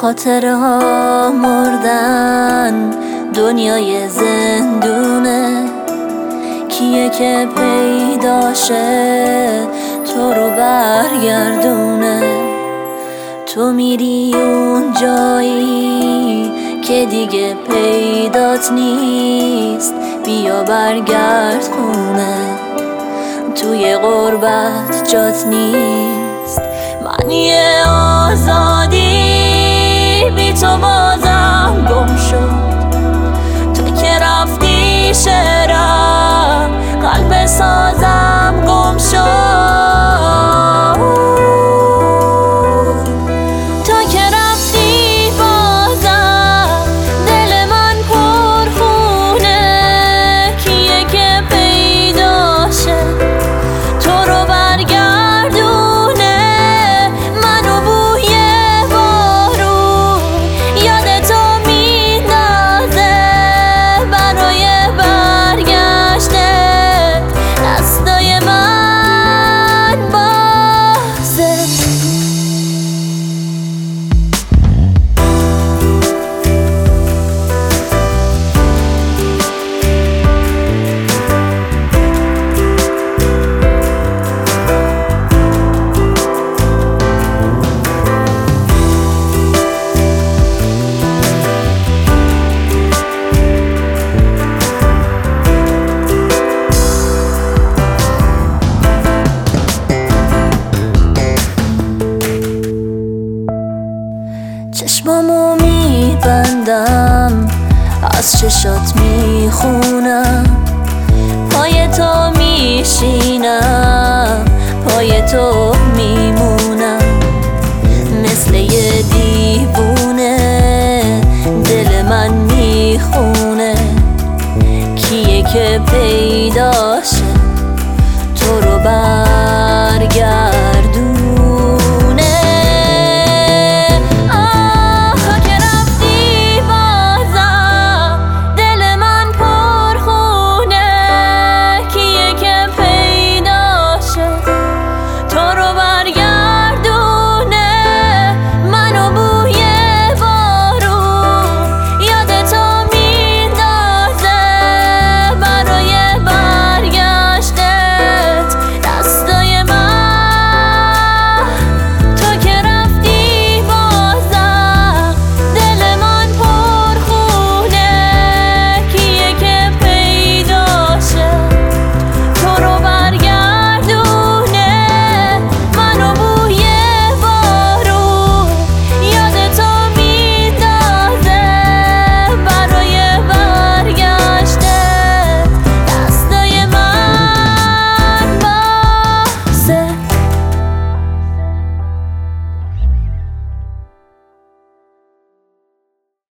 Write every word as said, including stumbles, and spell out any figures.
خاطره ها مردن، دنیای زندونه. کیه که پیداشه تو رو برگردونه؟ تو میری اون جایی که دیگه پیدات نیست، بیا برگرد خونه. توی غربت جات نیست. من یه آزادی بی تو بازم گم شد. تو که رفتی شعرم قلب سازم گم شد. تو که رفتی بازم دل من پرخونه. کیه که پیداشه تو رو برگردونه؟ منو بوی بارون یاد تو میندازه. برای برگشته دستای من بازه. چشمامو میبندم، از چشات میخونم. پای تو میشینم، پای تو میمونم. مثل یه دیوونه دل من میخونه. کیه که پیداشه تو رو بر